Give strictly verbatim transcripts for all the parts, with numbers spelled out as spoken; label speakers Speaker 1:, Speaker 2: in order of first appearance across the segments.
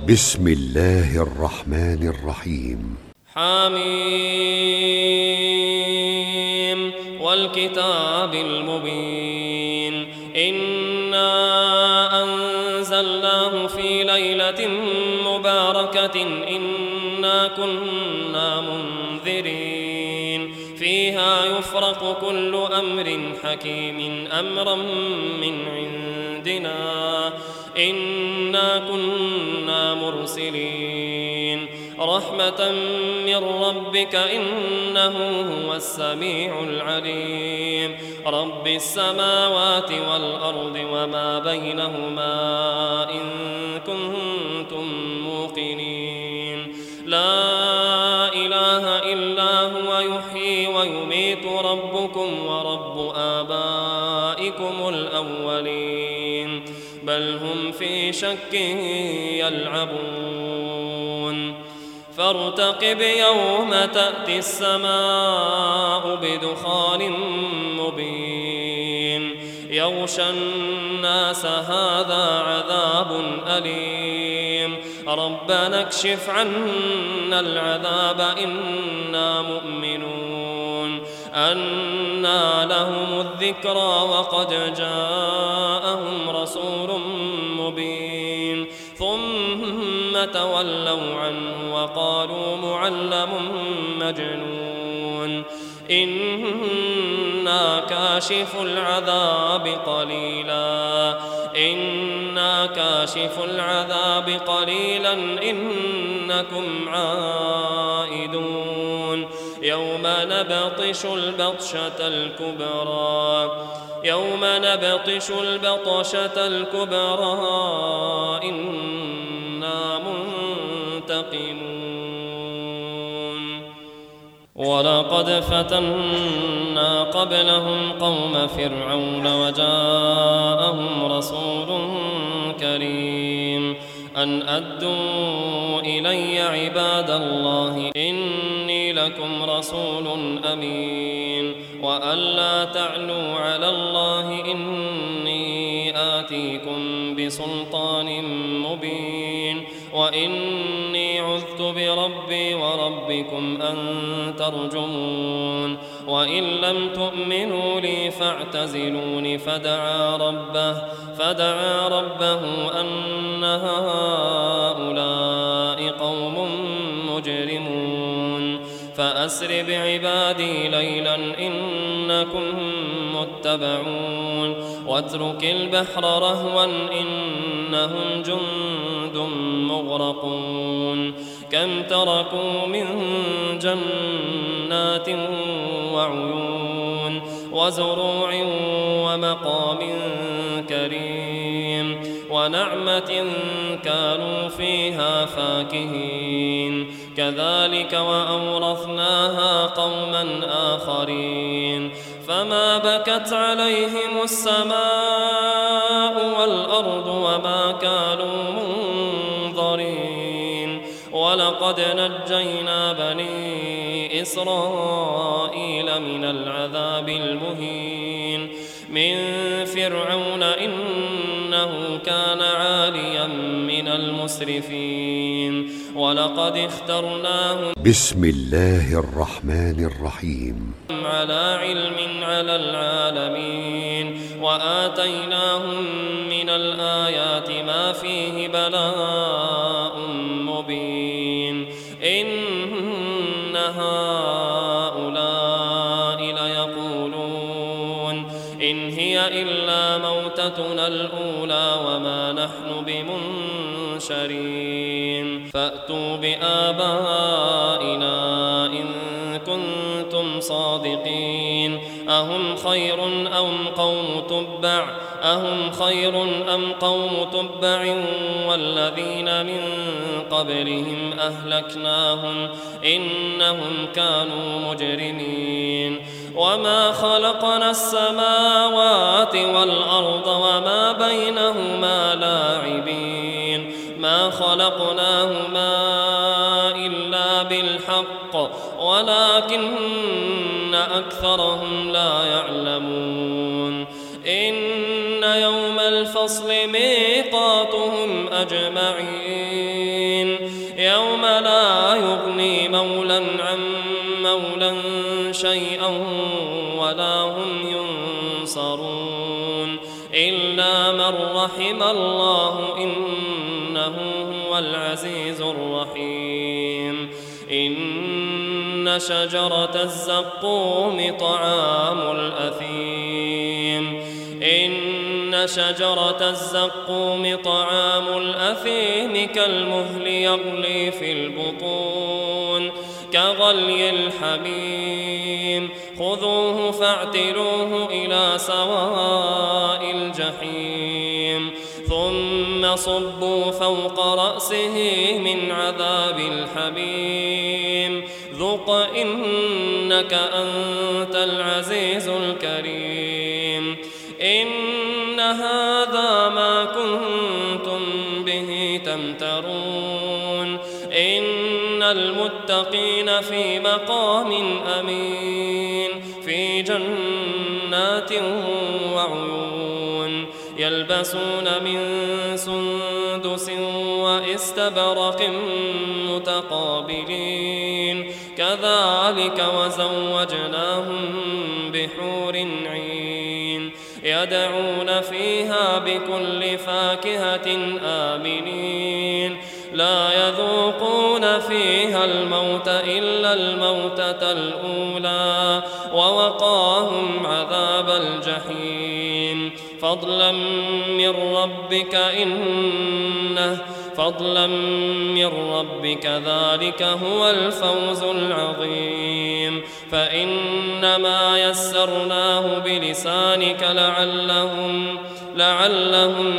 Speaker 1: بسم الله الرحمن الرحيم.
Speaker 2: حميم والكتاب المبين إنا أنزلناه في ليلة مباركة إنا كنا منذرين فيها يفرق كل أمر حكيم أمرا من عندنا إنا كنا مرسلين رحمة من ربك إنه هو السميع العليم رب السماوات والأرض وما بينهما إن كنتم موقنين لا إله إلا هو يحيي ويميت ربكم ورب آبائكم الأولين بل هم في شك يلعبون فارتقب يوم تأتي السماء بدخان مبين يغشى الناس هذا عذاب أليم ربنا اكشف عنا العذاب إنا مؤمنون أنى لهم الذكرى وقد جاءهم رسول مبين ثم تولوا عنه وقالوا معلم مجنون إنا كاشف العذاب قليلا إنا كاشف العذاب قليلا إنكم عائدون يوم نبطش البطشة الكبرى يوم نبطش البطشة الكبرى إنا منتقمون ولقد فتنا قبلهم قوم فرعون وجاءهم رسول كريم أن أدوا إلي عباد الله إني لكم رسول أمين وأن لا تعلوا على الله إني آتيكم بسلطان مبين وإني عذت بربي وربكم أن ترجمون وإن لم تؤمنوا لي فاعتزلون فدعا ربه فدعا ربه أن هؤلاء قوم مجرمون فأسر بعبادي ليلا إنكم متبعون واترك البحر رهوا إنهم جند مغرقون كم تركوا من جنات وعيون وزروع ومقام كريم ونعمة كانوا فيها فاكهين كذلك وأورثناها قوما آخرين فما بكت عليهم السماء والأرض وما كانوا منظرين ولقد نجينا بني إسرائيل من العذاب المهين من فرعون إنه كان عاليا من المسرفين ولقد اخترناهم
Speaker 1: بسم الله الرحمن الرحيم
Speaker 2: على علم على العالمين وآتيناهم من الآيات ما فيه بلاء مبين إن هؤلاء ليقولون إن هي إلا موتتنا الأولى وما نحن بمنشرين فأتوا بآبائنا إن كنتم صادقين أهم خير أم قوم تبع أهم خير أم قوم تبع والذين من قبلهم أهلكناهم إنهم كانوا مجرمين وما خلقنا السماوات والأرض وما بينهما لاعبين ما خلقناهما إلا بالحق ولكن أكثرهم لا يعلمون إن يوم الفصل ميقاتهم أجمعين يوم لا يغني مولا عن مولا شيئا ولا هم ينصرون إلا من رحم الله إنه هو العزيز الرحيم إن شجرة الزقوم طعام الأثيم إن شجرة الزقوم طعام الأثيم كالمهل يغلي في البطون كغلي الحميم خذوه فاعتلوه إلى سواء الجحيم ثم صبوا فوق رأسه من عذاب الحميم ذق إنك أنت العزيز الكريم إن هذا ما كنتم به تمترون إن المتقين في مقام أمين في جنات وعيون يلبسون من سندس وإستبرق متقابلين كذلك وزوجناهم بحور عين يدعون فيها بكل فاكهة آمنين لا يذوقون فيها الموت إلا الموتة الأولى ووقاهم عذاب الجحيم فضلا من ربك إنه فضلا من ربك ذلك هو الفوز العظيم فإنما يسرناه بلسانك لعلهم لعلهم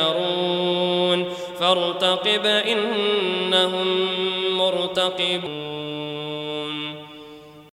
Speaker 2: يتذكرون فارتقب إنهم مرتقبون